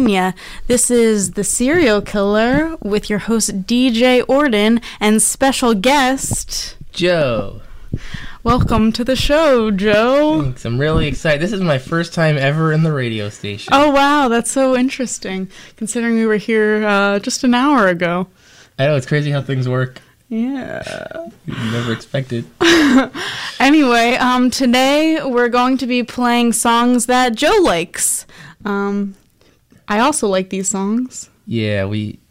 Yeah, this is The Serial Killer with your host DJ Orden and special guest Joe. Welcome to the show, Joe. Thanks. I'm really excited. This is my first time ever in the radio station. Oh, wow. That's so interesting, considering we were here just an hour ago. I know. It's crazy how things work. Yeah. You never expected. Anyway, today we're going to be playing songs that Joe likes. I also like these songs. Yeah,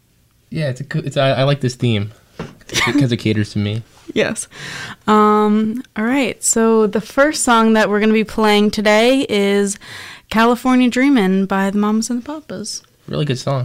I like this theme because it caters to me. Yes. All right. So the first song that we're going to be playing today is California Dreamin' by the Mamas and the Papas. Really good song.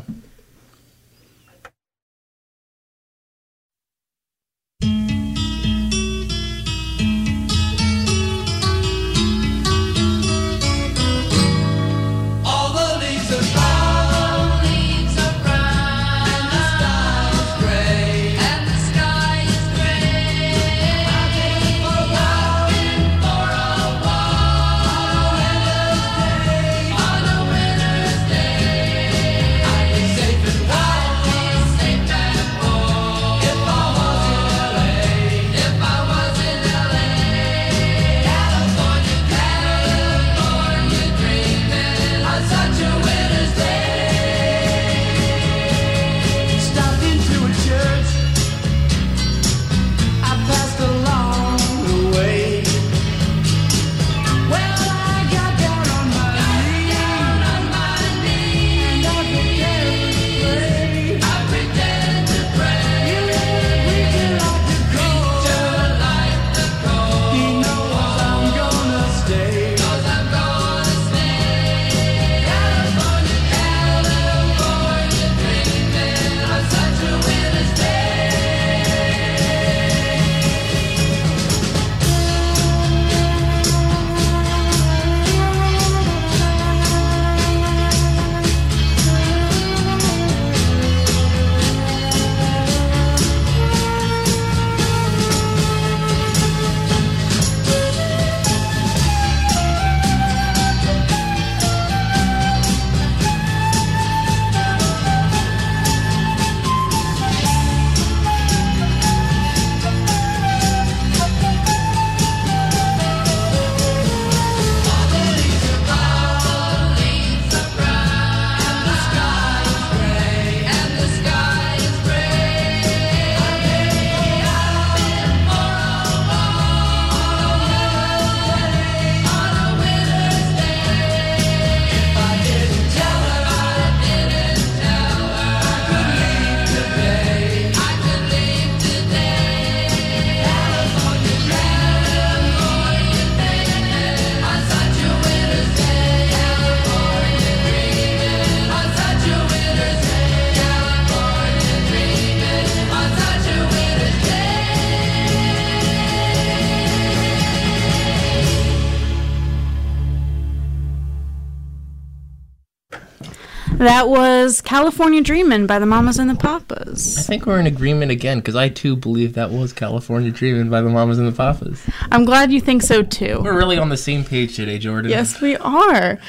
That was California Dreamin' by the Mamas and the Papas. I think we're in agreement again because I too believe that was California Dreamin' by the Mamas and the Papas. I'm glad you think so too. We're really on the same page today, Jordan. Yes, we are.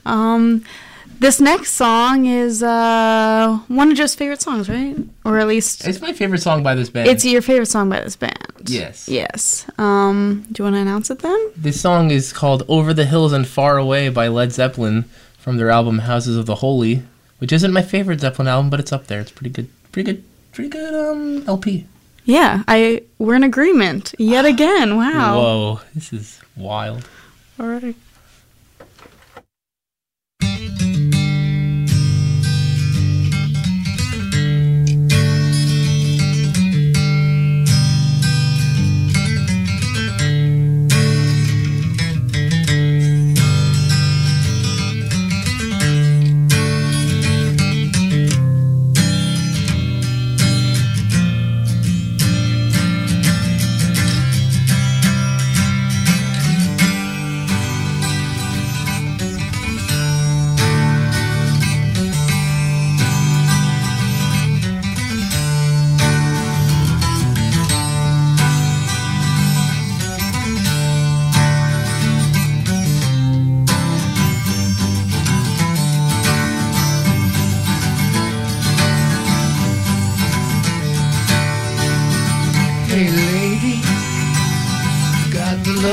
This next song is one of Joe's favorite songs, right? Or at least... It's my favorite song by this band. It's your favorite song by this band. Yes. Yes. Do you want to announce it then? This song is called Over the Hills and Far Away by Led Zeppelin from their album Houses of the Holy, which isn't my favorite Zeppelin album, but it's up there. It's pretty good LP. Yeah, we're in agreement yet again. Wow. Whoa, this is wild. All right.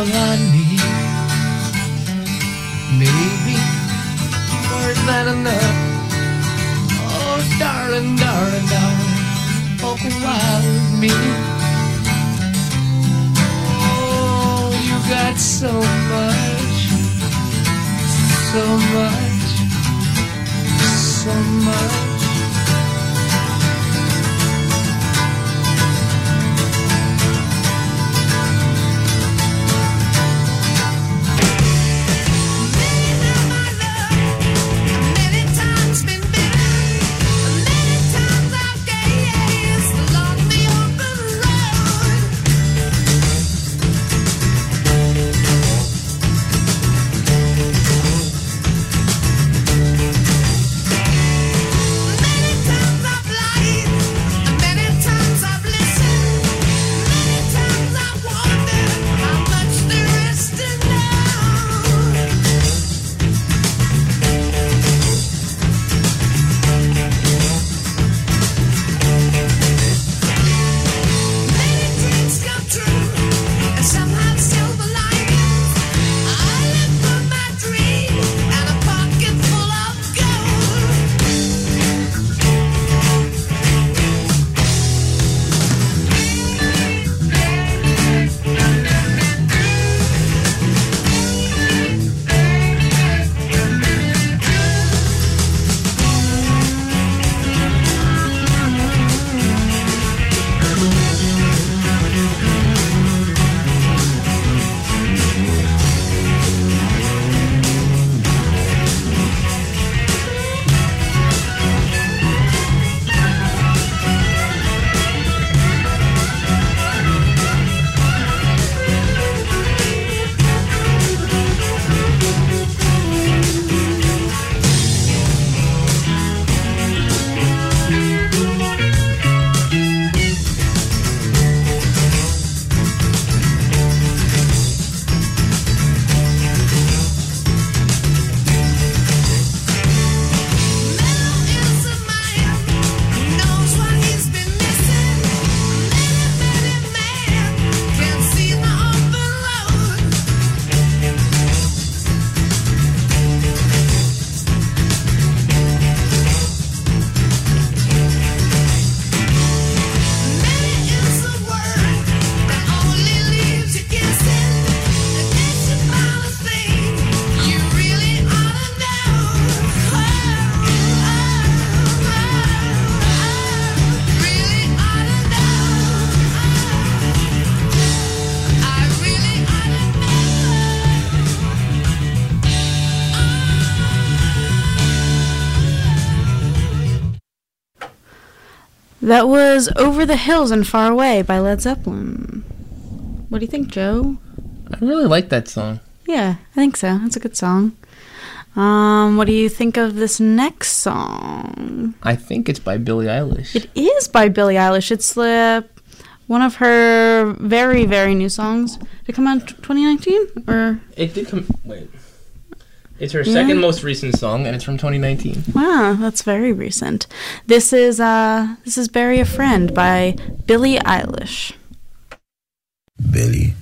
love I need. Maybe more than enough. Oh, darling, darling, darling, walk a while with me. Oh, you got so much, so much, so much. That was Over the Hills and Far Away by Led Zeppelin. What do you think, Joe? I really like that song. Yeah, I think so. That's a good song. What do you think of this next song? I think it's by Billie Eilish. It is by Billie Eilish. It's one of her very, very new songs. Did it come out in 2019? Or? It did come... Wait. It's her second most recent song, and it's from 2019. Wow, that's very recent. This is Bury a Friend by Billie Eilish. Billie.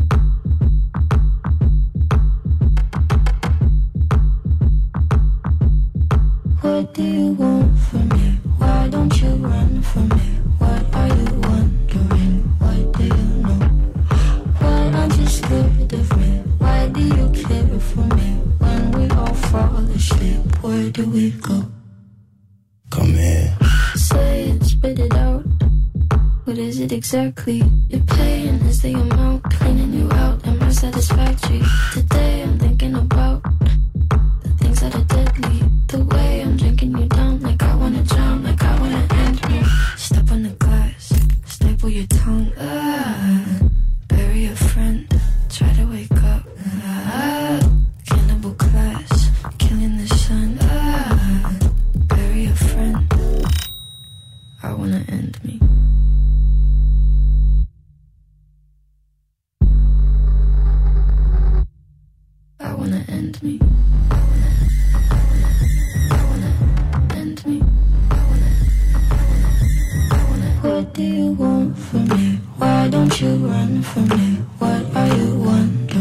What do you want from me? Why don't you run from me? What are you wondering? What do you know? Why aren't you scared of me? Why do you care for me? When we all fall asleep, where do we go? Come here. Say it, spit it out. What is it exactly? Your pain is the amount cleaning you out. Am I satisfactory? Today I'm thinking about the things that are deadly. The way I'm drinking you down, like I wanna drown, like I wanna end me. Step on the glass, staple your tongue. Bury a friend, try to wake up. Cannibal class, killing the sun. Bury a friend, I wanna end me. I wanna end me. What do you want from me? Why don't you run from me? What are you wondering?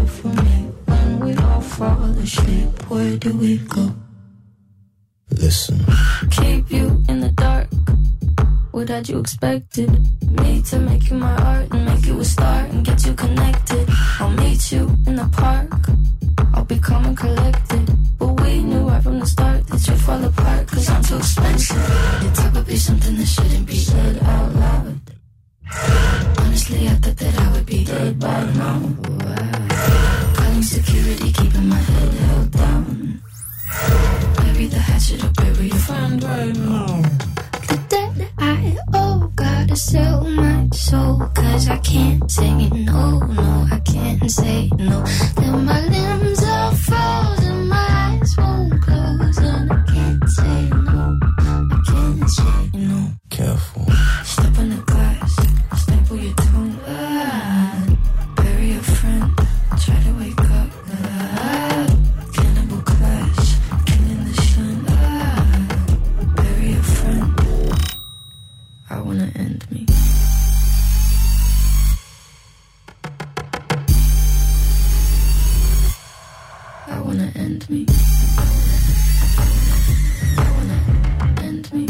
care for me when we all fall asleep? Where do we go? Listen. Keep you in the dark. What had you expected? Me to make you my art and make you a star and get you connected. I'll meet you in the park. I'll be calm and collected. But we knew right from the start that you'd fall apart, cause I'm too expensive. Your talk would be something that shouldn't be said out loud. Honestly, I thought that I would be dead by now. Calling security, keeping my head held down. Bury the hatchet or bury your friend right now. The debt I owe, gotta sell my soul, cause I can't say no, no, I can't say no. Then my limbs are frozen, my eyes won't close, and I can't say no, I can't say no. Careful. Step on the glass, staple your tongue, bury a friend, try to wake up, cannibal clash, killing the sun, bury a friend. I wanna end me. I wanna end me. I wanna end me.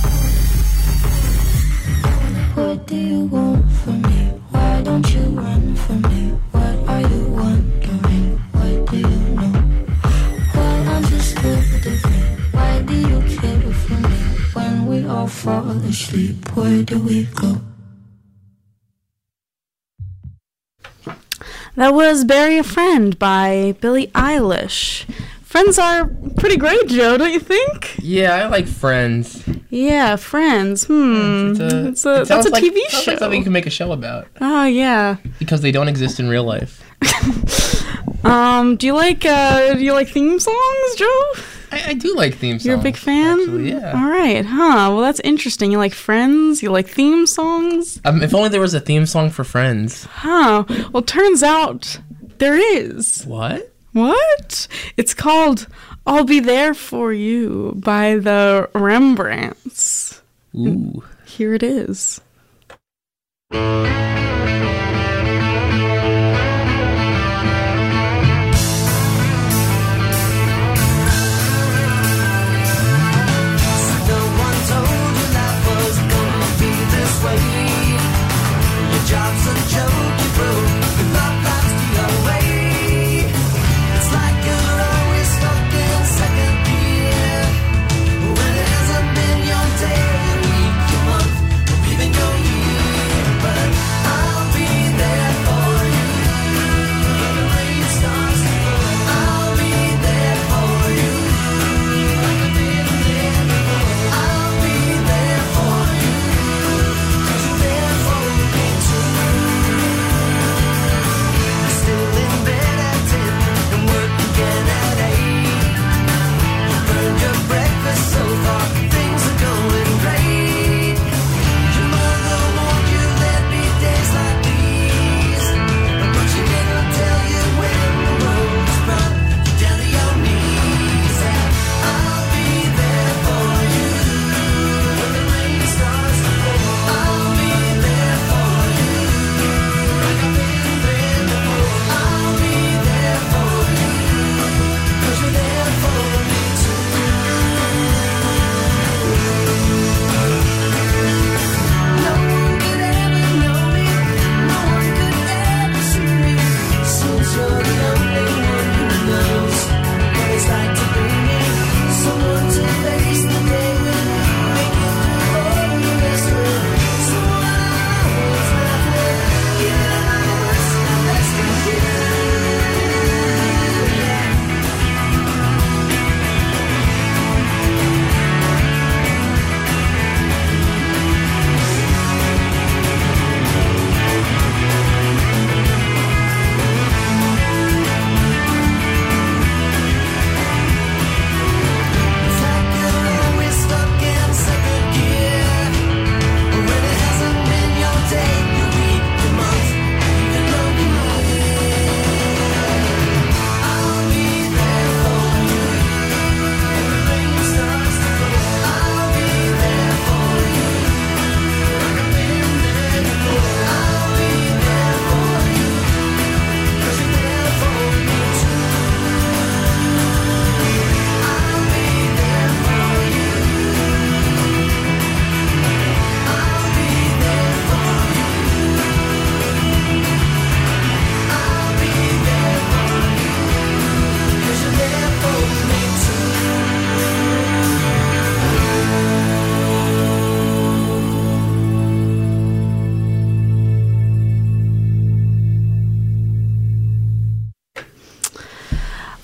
What do you want from me? Why don't you run from me? What are you wondering? What do you know? Why aren't you scared of me? Why do you care for me? When we all fall asleep, where do we go? That was Bury a Friend by Billie Eilish. Friends are pretty great, Joe, don't you think? Yeah, I like Friends. Yeah, Friends. That's a TV Sounds show. like something you can make a show about. Oh, yeah. Because they don't exist in real life. Do you like theme songs, Joe? I do like theme songs. You're a big fan? Actually, yeah. All right, huh? Well, that's interesting. You like Friends? You like theme songs? If only there was a theme song for Friends. Huh. Well, turns out there is. What? What? It's called I'll Be There For You by the Rembrandts. Ooh. Here it is. Job's a joke, you broke. Your love life's the other way. It's like you're always stuck in second gear. When it hasn't been your day, your week, your month, or even your year. But I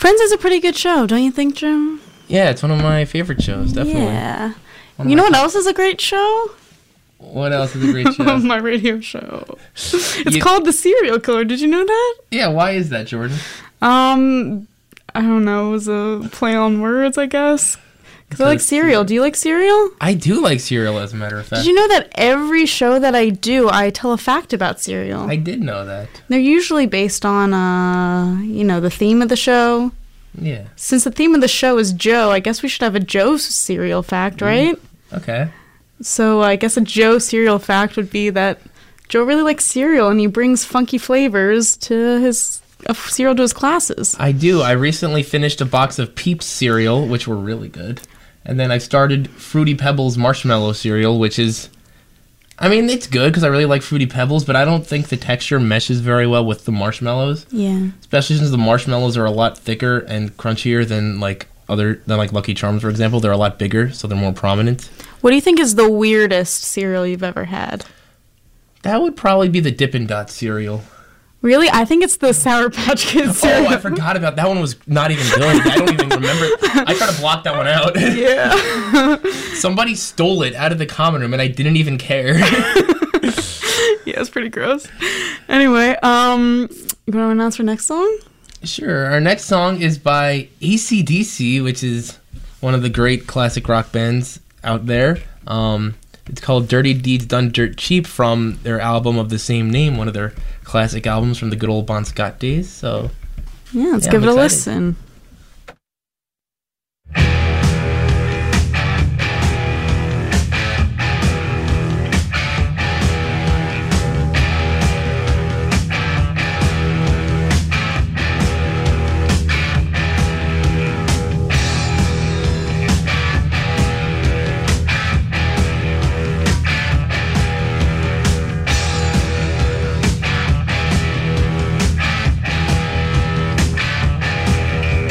Friends is a pretty good show, don't you think, Joe? Yeah, it's one of my favorite shows, definitely. Yeah. One of You know my- what else is a great show? What else is a great show? My radio show. It's You- called The Serial Killer. Did you know that? Yeah, why is that, Jordan? I don't know. It was a play on words, I guess. Because I like Because cereal. Do you like cereal? I do like cereal, as a matter of fact. Did you know that every show that I do, I tell a fact about cereal? I did know that. They're usually based on, the theme of the show. Yeah. Since the theme of the show is Joe, I guess we should have a Joe cereal fact, right? Okay. So I guess a Joe cereal fact would be that Joe really likes cereal and he brings funky flavors to his cereal to his classes. I do. I recently finished a box of Peeps cereal, which were really good. And then I started Fruity Pebbles marshmallow cereal, which is... I mean, it's good because I really like Fruity Pebbles, but I don't think the texture meshes very well with the marshmallows. Yeah. Especially since the marshmallows are a lot thicker and crunchier than Lucky Charms, for example. They're a lot bigger, so they're more prominent. What do you think is the weirdest cereal you've ever had? That would probably be the Dippin' Dots cereal. Really? I think it's the Sour Patch Kids Oh, cereal. I forgot about that one. Was not even good. I don't even remember. I tried to block that one out. Yeah. Somebody stole it out of the common room, and I didn't even care. Yeah, it's pretty gross. Anyway, you want to announce our next song? Sure. Our next song is by AC/DC, which is one of the great classic rock bands out there. It's called Dirty Deeds Done Dirt Cheap from their album of the same name, one of their classic albums from the good old Bon Scott days. So, Yeah, let's Yeah, give I'm it a excited. listen. Dirty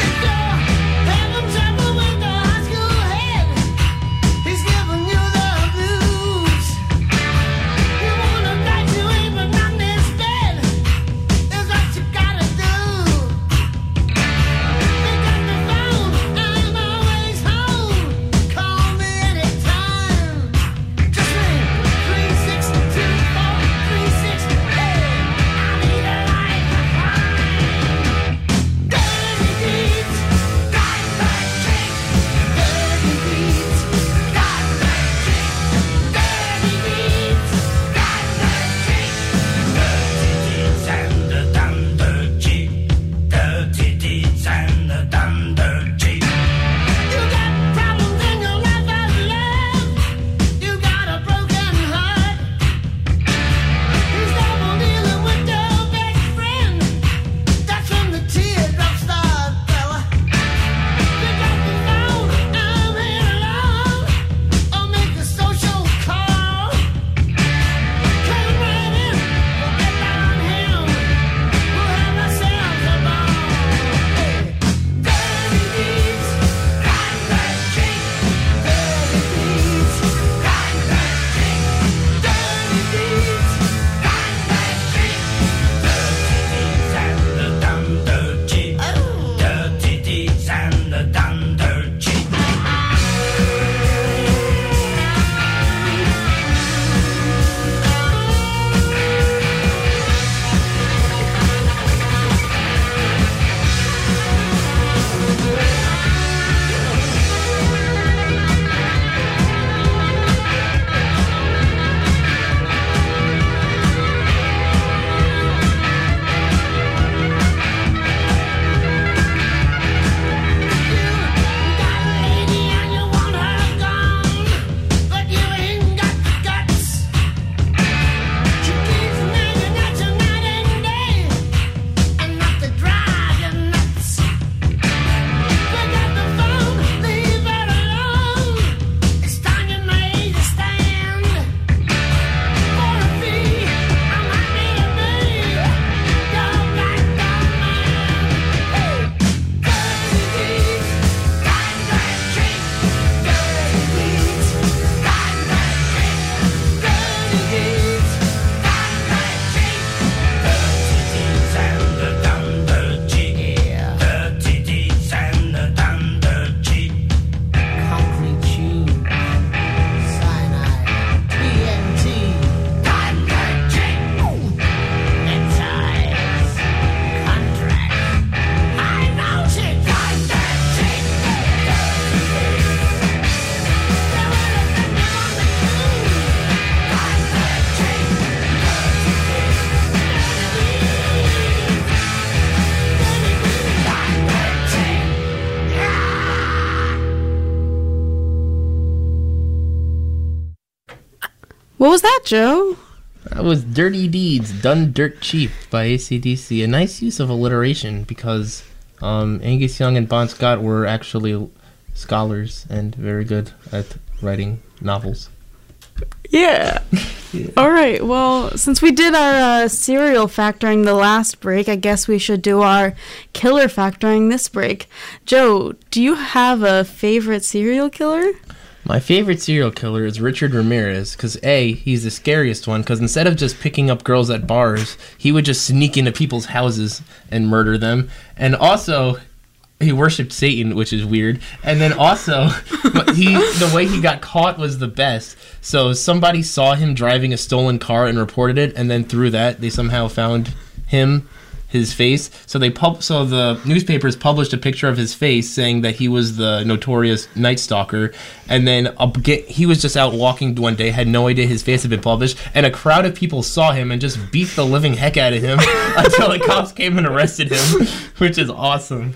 What was that, Joe? That was Dirty Deeds Done Dirt Cheap by AC/DC. A nice use of alliteration because Angus Young and Bon Scott were actually scholars and very good at writing novels. Yeah. All right. Well, since we did our cereal fact during the last break, I guess we should do our killer fact during this break. Joe, do you have a favorite serial killer? My favorite serial killer is Richard Ramirez because A, he's the scariest one because instead of just picking up girls at bars, he would just sneak into people's houses and murder them. And also, he worshipped Satan, which is weird. And then also, the way he got caught was the best. So somebody saw him driving a stolen car and reported it, and then through that, they somehow found his face. So so the newspapers published a picture of his face saying that he was the notorious Night Stalker. And then he was just out walking one day, had no idea his face had been published, and a crowd of people saw him and just beat the living heck out of him until the cops came and arrested him, which is awesome.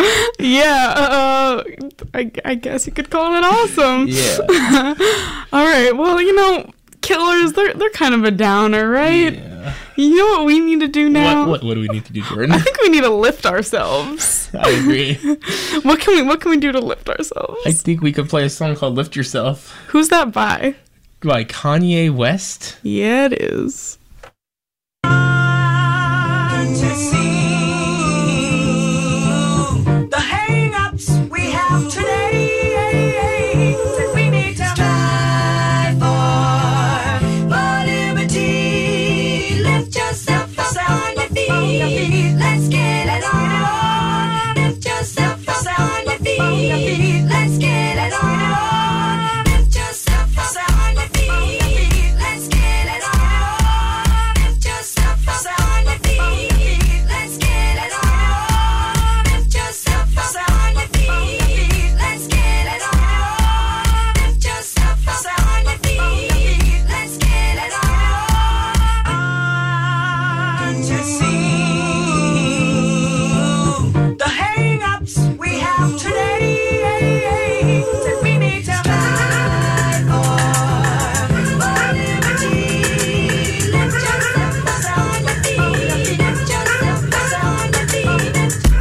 Yeah, I guess you could call it awesome. Yeah. All right. Well, killers, they're kind of a downer, right? Yeah. You know what we need to do now? What do we need to do, Jordan? I think we need to lift ourselves. I agree. What can we do to lift ourselves? I think we could play a song called Lift Yourself Who's that by? by Kanye West. Yeah, it is. To see the hang-ups we have today, that we need to strive for liberty. Lift yourself on your feet. Let's get it on. Lift yourself on your feet. Let's get it on. Lift yourself on your feet. Let's get it on. Lift yourself on your feet. Let's get it on. Lift yourself on your feet. Let's get it on. Lift yourself on your feet. Let's get it on. To see the hang-ups we have today, that we need to fight for liberty. Lift yourself on your feet. Lift yourself on your feet.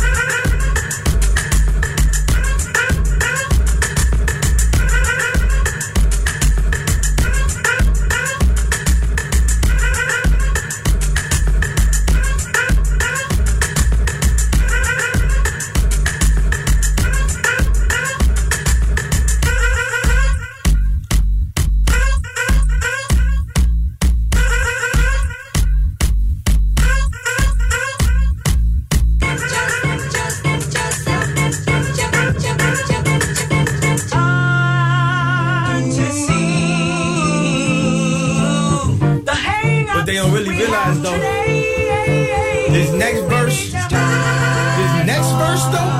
What they don't really realize though, this next verse though,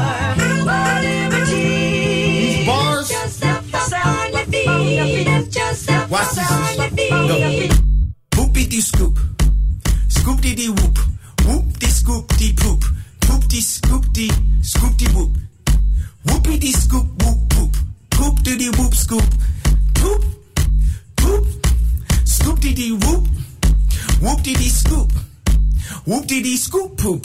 these bars, watch this. Whoopie dee scoop, scoop dee dee whoop, whoop dee scoop dee poop, poop dee scoop dee whoop, whoopie dee scoop whoop poop, poop dee dee whoop scoop, poop, poop, scoop dee dee whoop. Whoop dee dee scoop. Whoop dee dee scoop poop.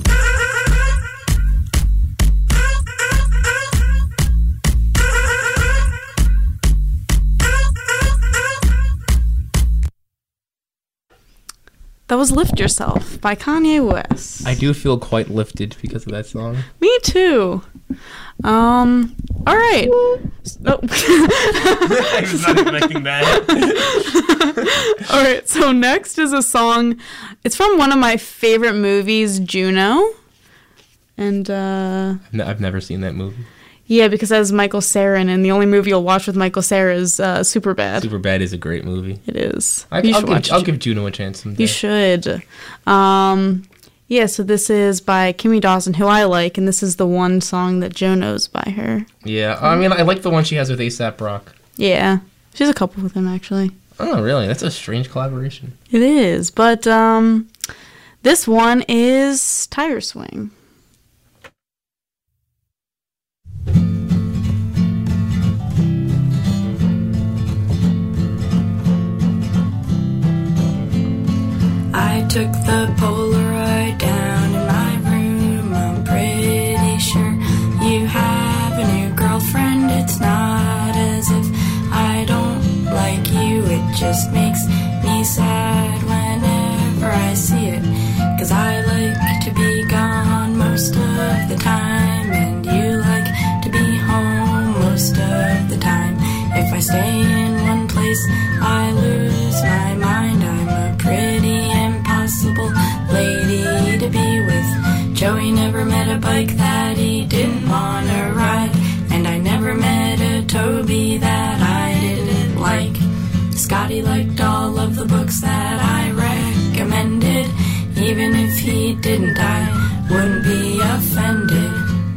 That was Lift Yourself by Kanye West. I do feel quite lifted because of that song. Me too. All right. Oh. I was not expecting that. All right. So next is a song. It's from one of my favorite movies, Juno. And I've never seen that movie. yeah, because it has Michael Cera in it, and the only movie you'll watch with Michael Cera is Superbad. Superbad is a great movie. It is. I'll give Juno a chance someday. You should. Yeah, so this is by Kimmy Dawson, who I like, and this is the one song that Joe knows by her. Yeah, I mean, I like the one she has with A$AP Rock. Yeah, she has a couple with him, actually. Oh, really? That's a strange collaboration. It is, but this one is Tire Swing. took the Polaroid down in my room. I'm pretty sure you have a new girlfriend. It's not as if I don't like you. It just makes me sad whenever I see it. 'Cause I like to be gone most of the time, and you like to be home most of the time. If I stay in one place, I lose my mind. I'm a pretty impossible lady to be with. Joey never met a bike that he didn't want to ride, and I never met a Toby that I didn't like. Scotty liked all of the books that I recommended. Even if he didn't, I wouldn't be offended.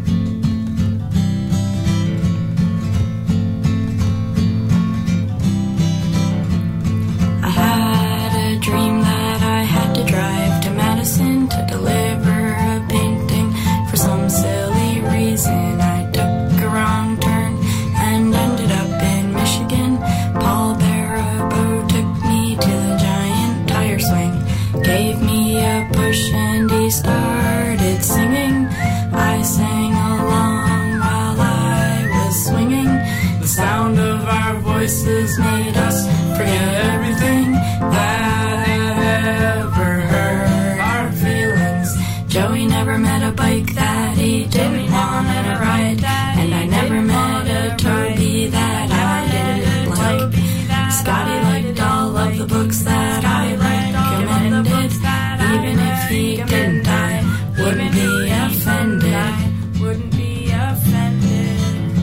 I had a dream that I had to drive to Madison to deliver a painting. For some silly reason, I took a wrong turn and ended up in Michigan. Paul Barabo took me to the giant tire swing, gave me a push, and he started singing. I sang along while I was swinging. The sound of our voices made us forget everything that had ever hurt our feelings. Joey never met a bike that he didn't want to ride, and I never met a Toby that I didn't like. Scotty liked all of the books that I recommended. Even if he didn't, I wouldn't be offended. Wouldn't be offended.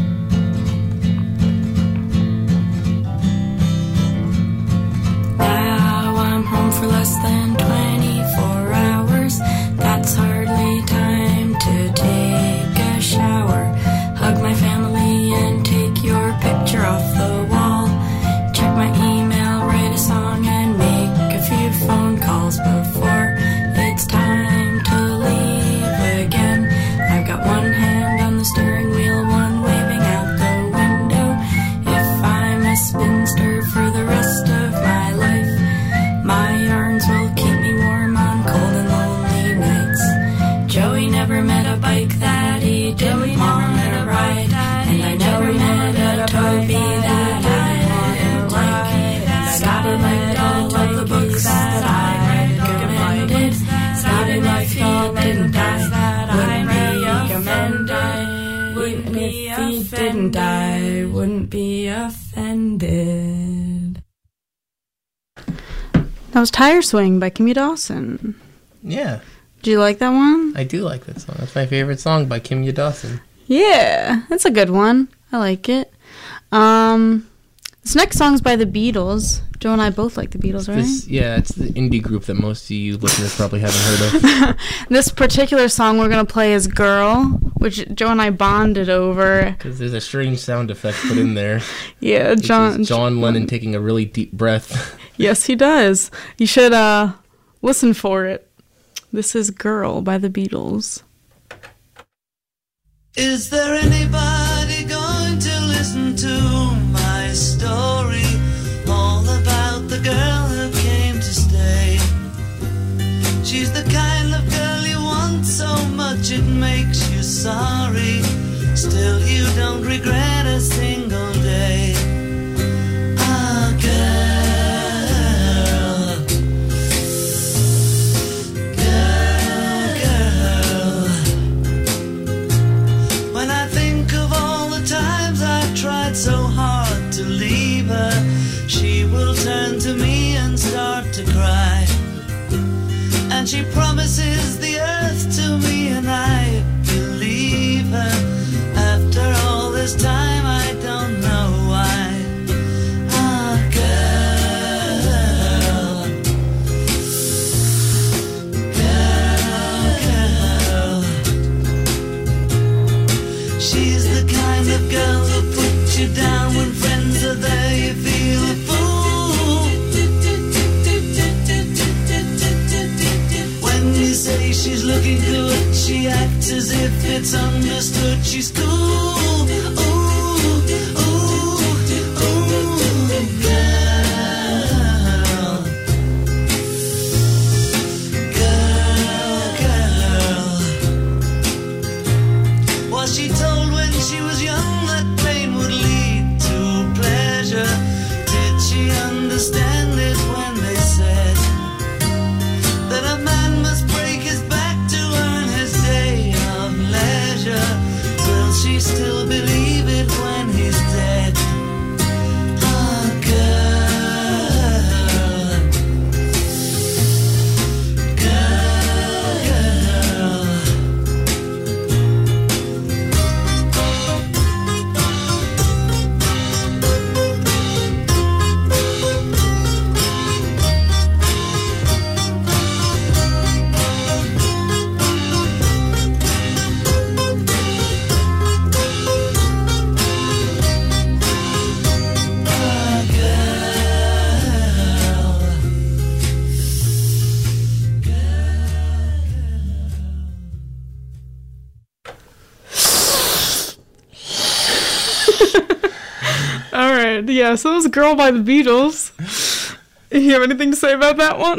Now I'm home for less than 24 hours. That's hardly time to take a shower, hug my family, and take your picture off the wall. Check my email, write a song, and make a few phone calls before it's time to leave again. I've got one hand on the steering wheel, one waving out the window. If I'm a spinster for the rest of my life, my arms will keep me warm on cold and lonely nights. Joey never met a bike that he didn't want to ride, and I never met a Toby that I didn't like. Scotty liked all of the books that I recommended. Scotty liked he didn't die, wouldn't be offended. Wouldn't be if he didn't die, wouldn't be offended. That was Tire Swing by Kimmy Dawson. Yeah, Do you like that one? I do like that song. That's my favorite song by Kim Dawson. Yeah, that's a good one. I like it. This next song's by the Beatles. Joe and I both like the Beatles, right? It's the indie group that most of you listeners probably haven't heard of. This particular song we're going to play is Girl, which Joe and I bonded over. Because there's a strange sound effect put in there. Yeah, John Lennon taking a really deep breath. Yes, he does. You should listen for it. This is Girl by the Beatles. Is there anybody going to listen to my story? All about the girl who came to stay. She's the kind of girl you want so much it makes you sorry. Still you don't regret a single day. Ah, girl, girl. When I think of all the times I've tried so hard to leave her, she will turn to me and start to cry. And she promises the earth to me, and I believe her. After all this time, I don't know why. Ah, girl, girl, girl. She's the kind of girl who puts you down when friends are there. You feel a fool. When you say she's looking good, she acts as if it's understood. She's cool. Ooh, ooh, ooh, girl. Was she told when she was young that pain would lead to pleasure? Did she understand it when they said that a man must break his back to earn his day of leisure? Will she still believe it when he's dead? Ah, girl, girl. All right, yeah, so it was Girl by the Beatles. You have anything to say about that one?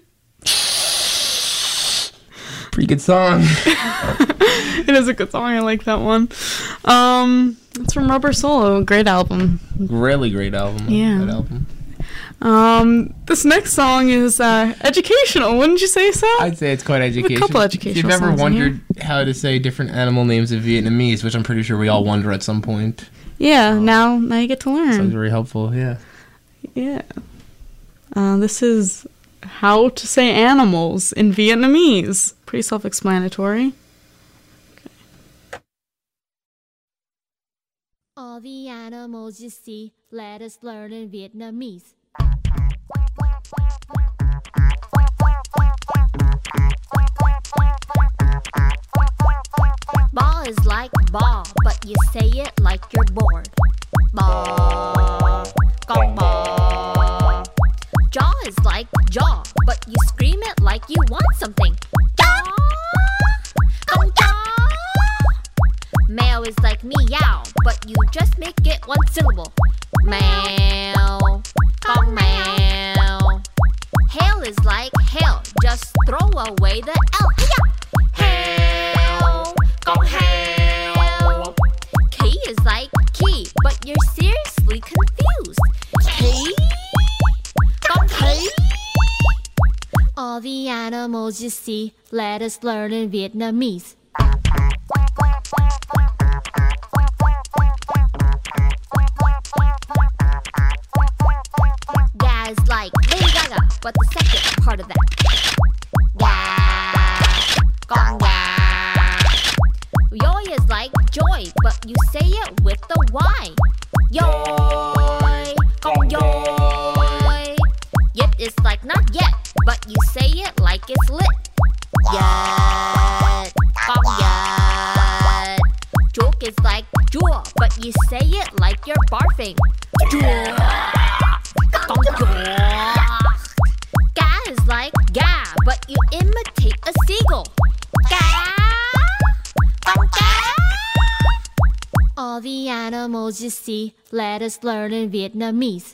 Pretty good song. It is a good song. I like that one. It's from Rubber Soul. Great album. Really great album. Yeah. That album. This next song is educational. Wouldn't you say so? I'd say it's quite educational. couple educational If you've ever songs in wondered how to say different animal names in Vietnamese, which I'm pretty sure we all wonder at some point, Yeah. Now you get to so it's learn. very helpful. Yeah. Yeah. This is how to say animals in Vietnamese. Pretty self-explanatory. All the animals you see, let us learn in Vietnamese. Ball is like ball, but you say it like you're bored. Ball, gong ball. Jaw is like jaw, but you scream it like you want something. Jaw, gong jaw. Meow is like meow, but you just make it one syllable. Meow, gong meow. Hail is like hail, just throw away the L. Hail, gong hail. Key is like key, but you're seriously confused. Key, gong key. All the animals you see, let us learn in Vietnamese. Ga is like Lady Gaga, but the second part of that. Ga, gong ga. Yoy is like joy, but you say it with the Y. Yoy, gong yoy. Yet is like not yet, but you say it like it's lit. Yet, gong yet. Joke is like jaw, but you say it like you're barfing. Jaw, gong jaw. Ga is like ga, but you imitate a seagull. Ga, gong ga. All the animals you see, let us learn in Vietnamese.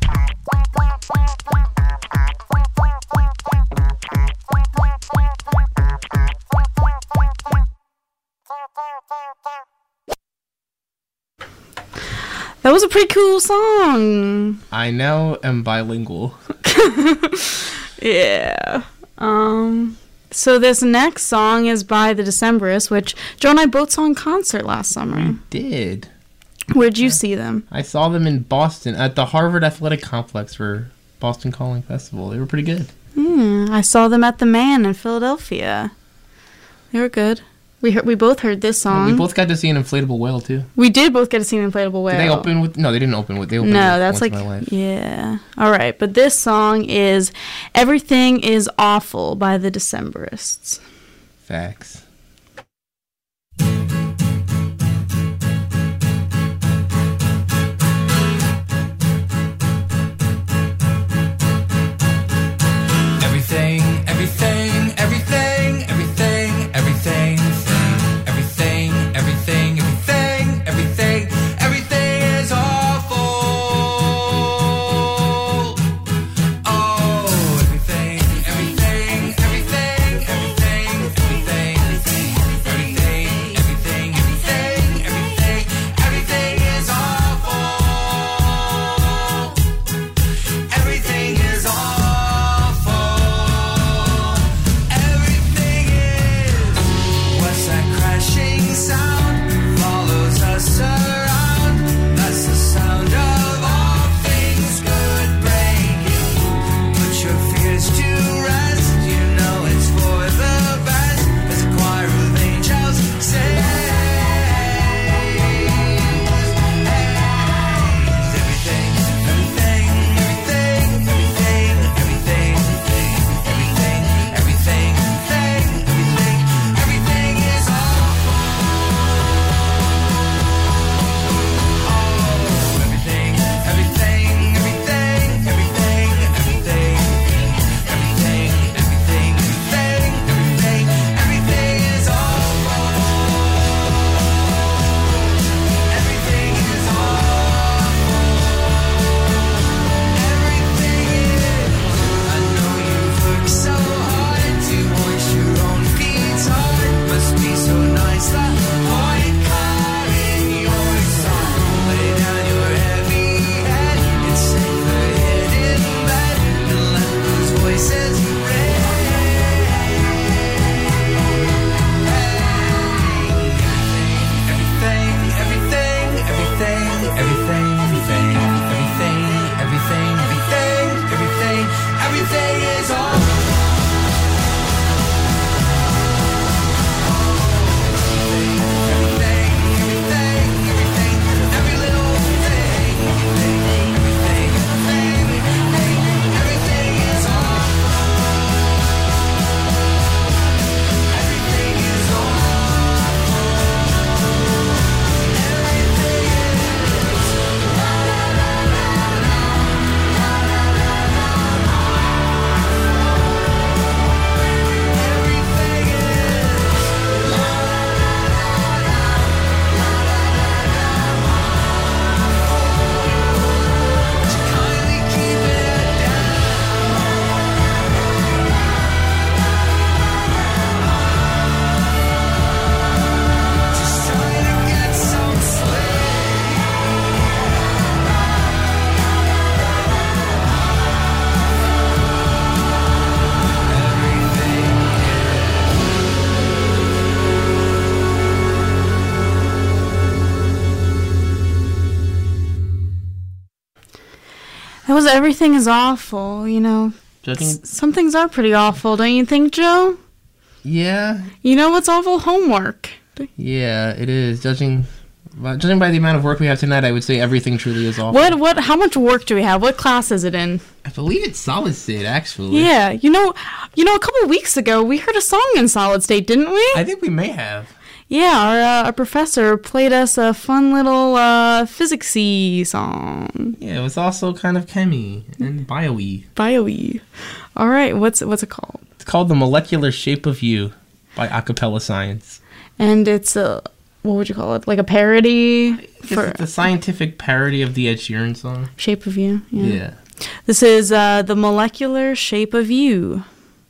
That was a pretty cool song. I now am bilingual. Yeah. So this next song is by the Decemberists, which Joe and I both saw in concert last summer. Did. Where'd you see them? I saw them in Boston at the Harvard Athletic Complex for Boston Calling Festival. They were pretty good. I saw them at the Man in Philadelphia. They were good. We both heard this song. We both got to see an inflatable whale too. We did both get to see an inflatable whale. Did they open with? No, they didn't open with. They opened No, with that's Once like in My Life. yeah. All right, but this song is "Everything Is Awful" by the Decemberists. Facts. Everything, everything, everything, everything, everything, everything, everything, everything, everything, everything is awful. Oh, everything, everything, everything, everything, everything, Because everything is awful, you know. Judging, Some things are pretty awful, don't you think, Joe? yeah, You know what's awful? Homework. yeah, it is. Judging by the amount of work we have tonight, I would say everything truly is awful. How much work do we have? What class is it in? I believe it's Solid State, actually. Yeah, you know, a couple weeks ago we heard a song in Solid State, didn't we? I think we may have. Yeah, our professor played us a fun little physics-y song. Yeah, it was also kind of chemi and bio-y. Bio-y. All right, what's it called? It's called The Molecular Shape of You by Acapella Science. And it's a, what would you call it? Like a parody for It's a scientific parody of the Ed Sheeran song. Shape of You. Yeah. This is The Molecular Shape of You.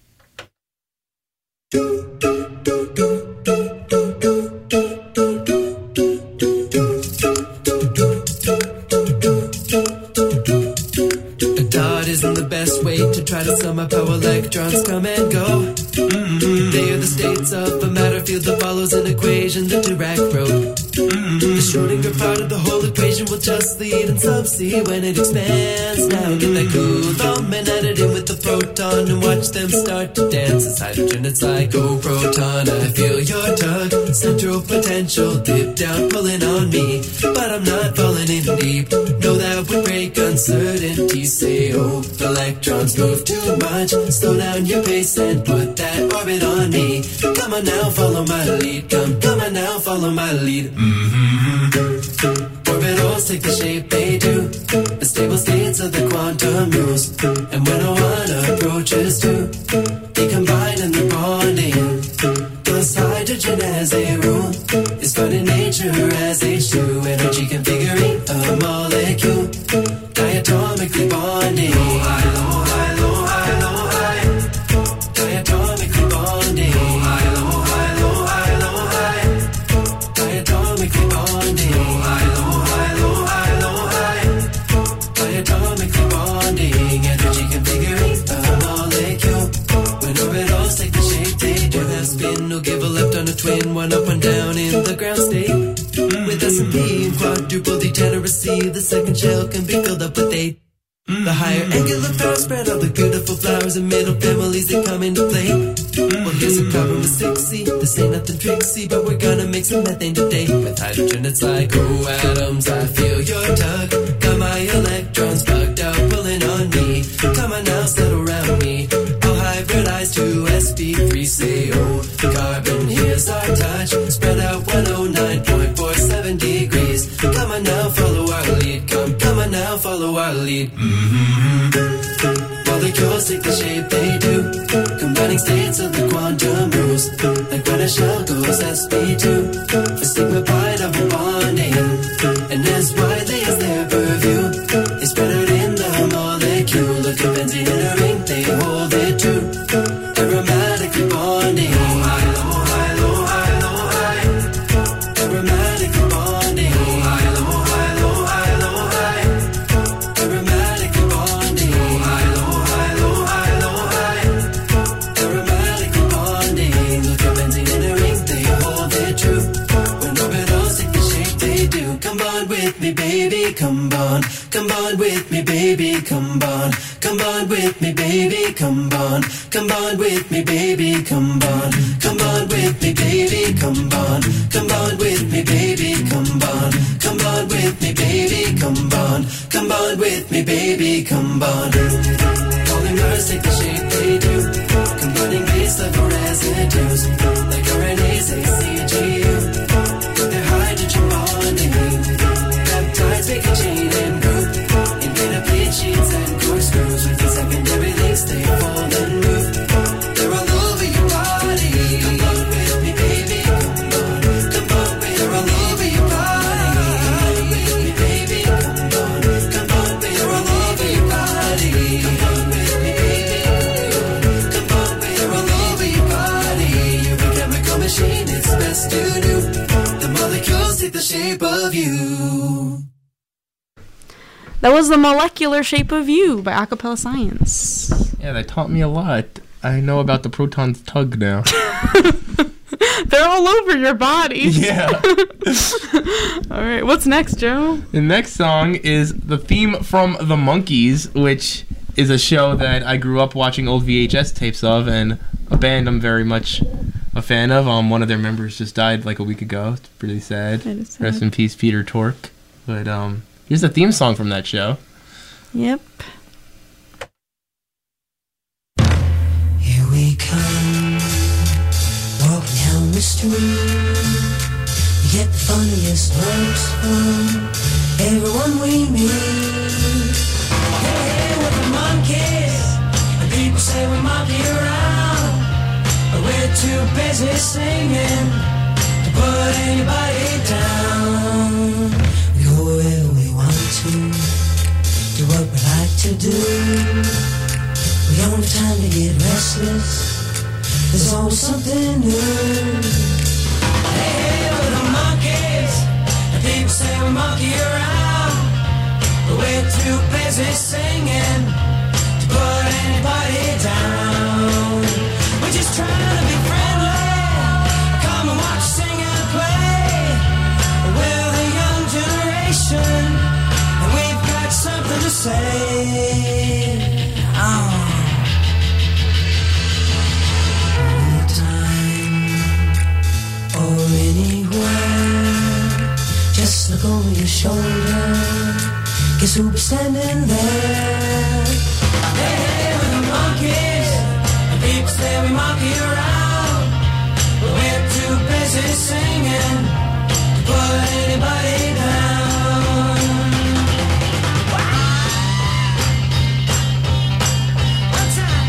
A dot isn't the best way to try to sum up how electrons come and go. They are the states of a matter field that follows an equation that Dirac wrote. The Schrodinger part of the whole equation will just lead in sub C when it expands. Now get that Coulomb and add it in with the proton and watch them start to dance. It's hydrogen, it's like, oh proton, I feel your tug. Central potential, dip down, pulling on me. But I'm not falling in deep. No, that would break uncertainty. Say, oh, the electrons move too much. Slow down your pace and put that orbit on me. Come on now, follow my lead. Come on now, follow my lead. Orbitals take the shape they do. The stable states of the quantum rules. And when one approaches two, they combine and they're bonding. Plus hydrogen as a rule is found in nature as H2. Energy configuring a molecule, diatomically bonding. Low, high, low, high, low, high, low, high. Diatomically bonding. Low, high, low, high, low, high, low, high. Diatomically bonding. Low, high, low, high, low, high, low, high. Diatomically bonding. Energy configuring a molecule. When orbitals take the shape they do, that spin will give a left on a twin, one up, one down in the ground state. With S&P and quadruple degeneracy, the second shell can be filled up with 8. The higher angular power spread all the beautiful flowers and middle families that come into play. Well, here's a problem with 6C. This ain't nothing tricksy, but we're gonna make some methane today. With hydrogen, it's like, oh atoms, I feel your tug. Got my electrons bugged out, pulling on me. Come on now, settle around me. I'll hybridize to sp3, say, oh, carbon, here's our touch. Spread out 109.47 degrees. Come on now, follow our lead. Come on now, follow our lead. Molecules take the shape they do, combining states of the quantum rules. Like when a shell goes sp2 for sigma pi double bonding. And as widely as their purview, they spread out in the molecule. Look at benzene in a ring, they hold it true. Aromatically bonding. Low, high, low, high, low, high, low, high. Aromatically bonding. Low, high, low, high, low, high, low, high. Aromatically bonding. Low, high, low, high, low, high, low, high. Aromatically bonding. Look at benzene in a ring, they hold it true. When orbitals take the shape they do. Come bond with me, baby, come bond. Come bond with me, baby, come bond. Come bond with me, baby, come bond. Come bond with me, baby, come bond. Come bond with me, baby, come bond. Come bond with me, baby, come bond. Come bond with me, baby, come bond. Come bond with me, baby, come bond. Polymers take the shape they do, combining base level residues like RNase, ACGU. With their hydrogen bonding, peptides make a chain and group. Invader plate sheets and corkscrews with the secondary links they fold and move. They're all over your body. Come on with me, baby, come on. Come on with me, they're all over your body. Come on with me, baby, come on. Come on with me, they're all over your body. Come on with me, baby, come on. Come on with me, they're all over your body. You're a chemical machine, it's best to do. The molecules take the shape of you. That was The Molecular Shape of You by Acapella Science. Yeah, that taught me a lot. I know about the protons tug now. They're all over your body. Yeah. All right, what's next, Joe? The next song is the theme from The Monkees, which is a show that I grew up watching old VHS tapes of, and a band I'm very much a fan of. One of their members just died like a week ago. It's pretty sad. That is sad. Rest in peace, Peter Tork. But here's the theme song from that show. Yep. Here we come, walking down the street. We get the funniest looks from everyone we meet. Hey, we're the Monkees, and people say we monkey around, but we're too busy singing to put anybody down. We go wherever we want to, do what we like to do. We don't have time to get restless, there's always something new. Hey, we're the Monkees, and people say we monkey around, but we're too busy singing to put anybody down. We're just trying to be friendly, come and watch, sing and play. We're the young generation, and we've got something to say. Or anywhere, just look over your shoulder, guess who'll be standing there? Hey, we're the Monkees, and people say we monkey around, but we're too busy singing to put anybody down. One time.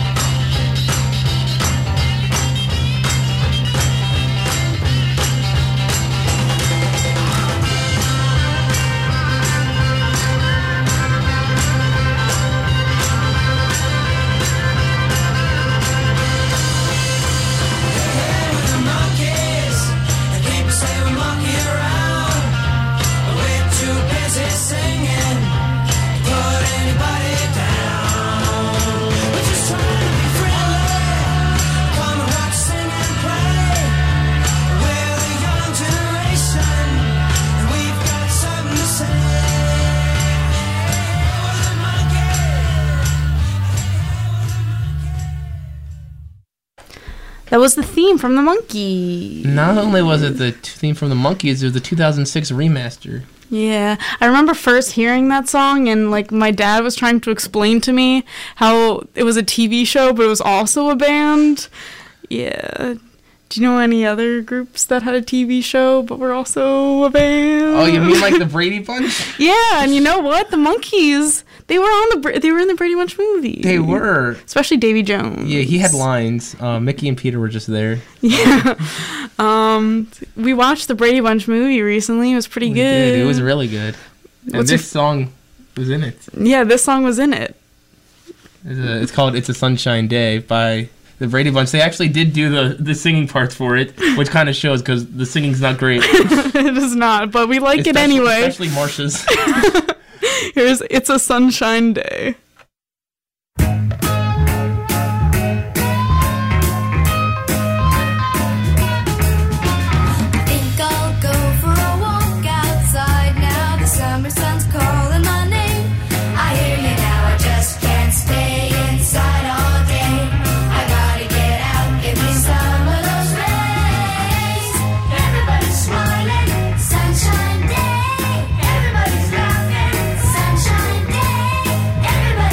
That was the theme from The Monkees. Not only was it the theme from The Monkees, it was the 2006 remaster. Yeah, I remember first hearing that song, and like my dad was trying to explain to me how it was a TV show, but it was also a band. Yeah. Do you know any other groups that had a TV show but were also a band? Oh, you mean like the Brady Bunch? Yeah, and you know what? The Monkees, they were in the Brady Bunch movie. They were. Especially Davy Jones. Yeah, he had lines. Mickey and Peter were just there. Yeah. We watched the Brady Bunch movie recently. It was pretty good. It was really good. And this song was in it. Yeah, this song was in it. It's called It's a Sunshine Day by the Brady Bunch. They actually did do the singing parts for it, which kind of shows because the singing's not great. It is not, but we like it anyway. Especially Marsha's. Here's It's a Sunshine Day. Sunshine day, everybody's laughing. Sunshine day, everybody's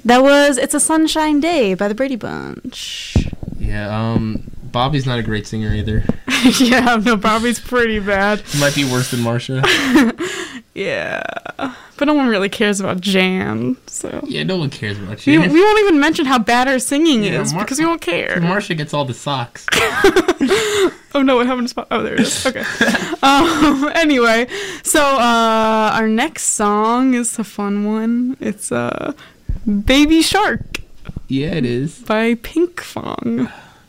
That was It's a Sunshine Day by the Brady Bunch. Yeah, Bobby's not a great singer either. Yeah, no, Bobby's pretty bad. He might be worse than Marsha. Yeah. But no one really cares about Jan, so. Yeah, no one cares about We Jan. won't even mention how bad her singing Yeah, is because we won't care. Marsha gets all the socks. Oh no, what happened to Spot? Oh, there it is. Okay. Anyway, so our next song is a fun one. It's Baby Shark Yeah, it is. by Pink Fong.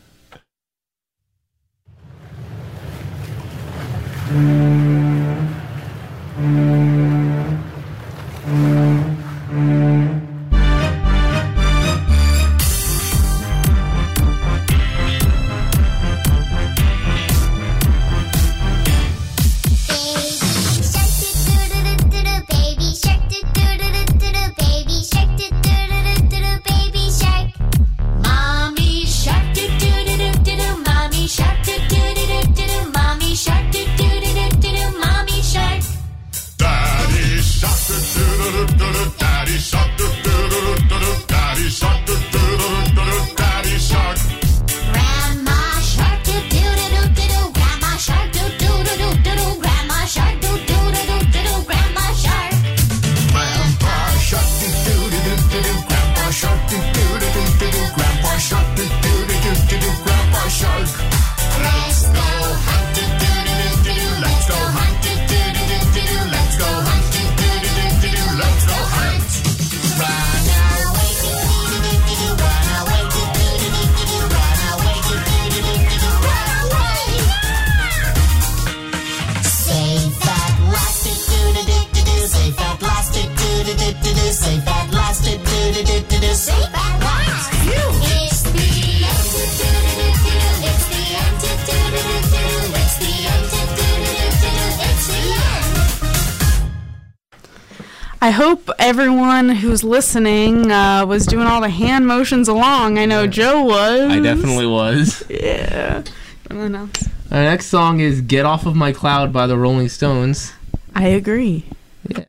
Mommy shark do do do do do do, mommy shark do do do do do do, mommy shark do do do do do do, mommy shark. Daddy shark do do do do do, daddy shark do do do do do, daddy shark do do do do do, daddy shark. Grandma shark do do do do do do, grandma shark do do do do do do, grandma shark do do do do do do, grandma shark. Grandpa shark do do do do do do, grandpa shark do do do do do do, grandpa shark do do do do do do, grandpa shark. Let's go hunt do do do do do do, let's go hunt do do do do do do, let's go hunt do do do do do do, let's go hunt. Run away do do do do do, run away do do do do do, run away do do do do do, run away. Safe at last do do do do do, safe at last do do do do do, safe at last do do do do do, safe at last. It's the end do do do do do, it's the end do do do do do, it's the end do do do do do, it's the end. I hope everyone who's listening was doing all the hand motions along. I know Joe was. I definitely was. Yeah. Anyone else? Our next song is Get Off of My Cloud by the Rolling Stones. I agree. Yeah.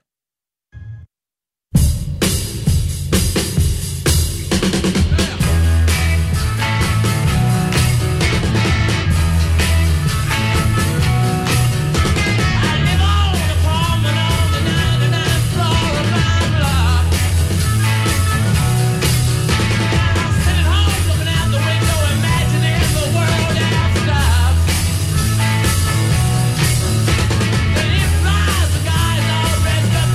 If flies, the guys all dressed up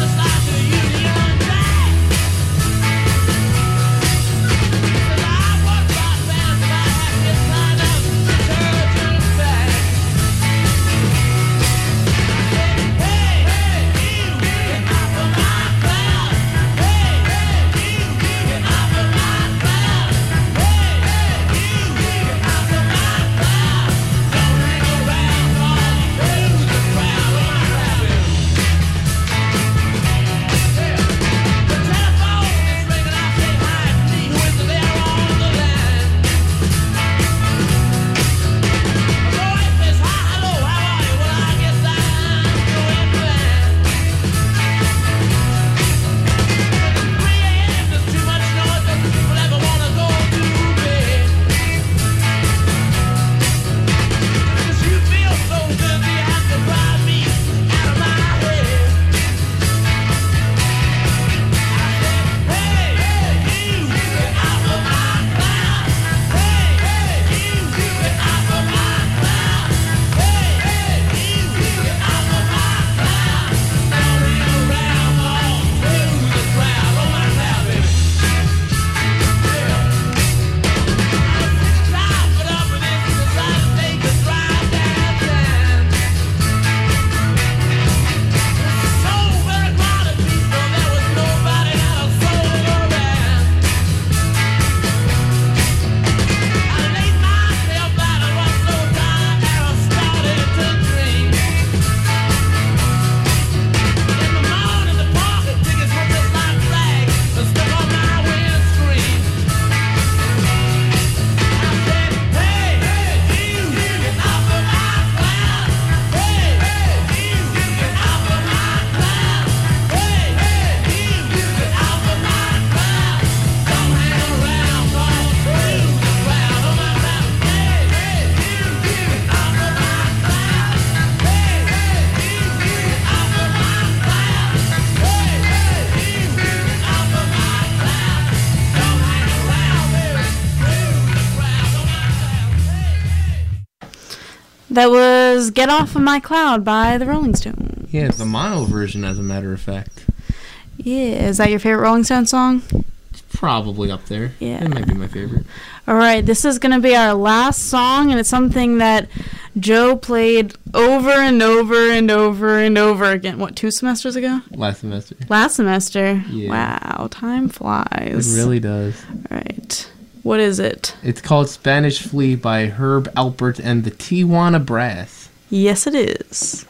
That was Get Off of My Cloud by the Rolling Stones. Yeah, the mono version, as a matter of fact. Yeah, is that your favorite Rolling Stones song? It's probably up there. Yeah. It might be my favorite. All right, this is going to be our last song, and it's something that Joe played over and over and over and over again. What, 2 semesters ago? Last semester. Last semester? Yeah. Wow, time flies. It really does. All right. What is it? It's called Spanish Flea by Herb Alpert and the Tijuana Brass. Yes, it is.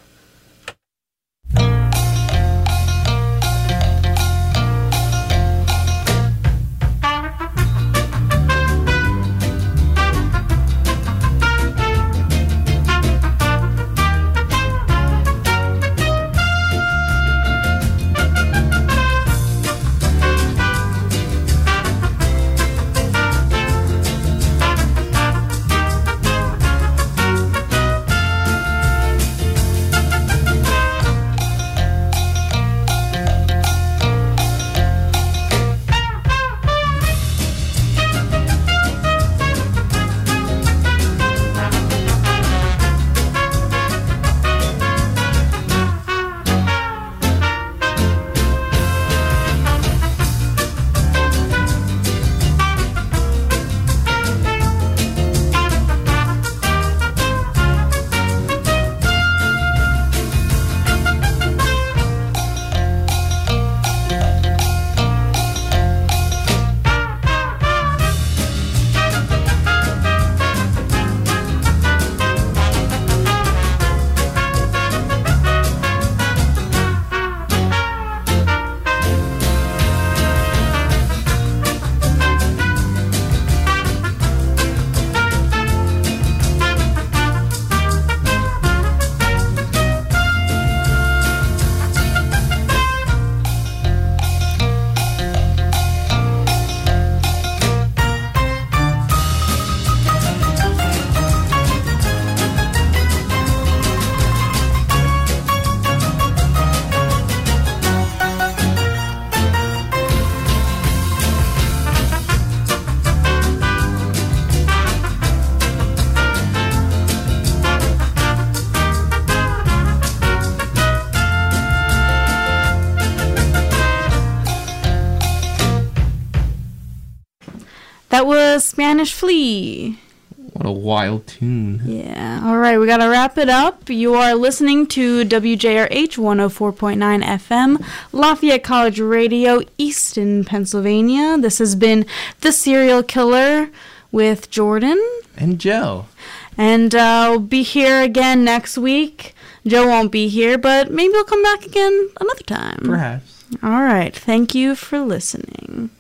That was Spanish Flea. What a wild tune. Yeah. All right, we got to wrap it up. You are listening to WJRH 104.9 FM, Lafayette College Radio, Easton, Pennsylvania. This has been The Serial Killer with Jordan. And Joe. And I'll be here again next week. Joe won't be here, but maybe he'll come back again another time. Perhaps. All right. Thank you for listening.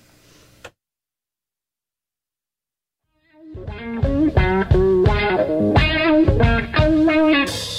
Wow.